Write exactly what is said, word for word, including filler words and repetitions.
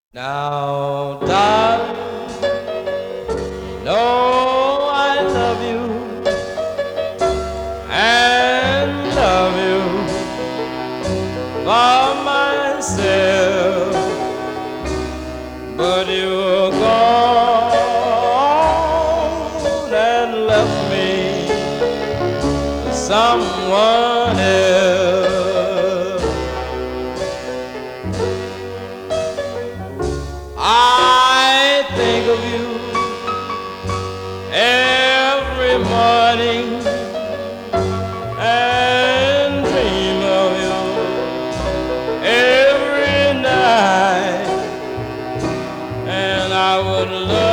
Now, darling, know I love you and love you for myself, but you're gone and left me for someone else. I think of you every morning and dream of you every night, and I would love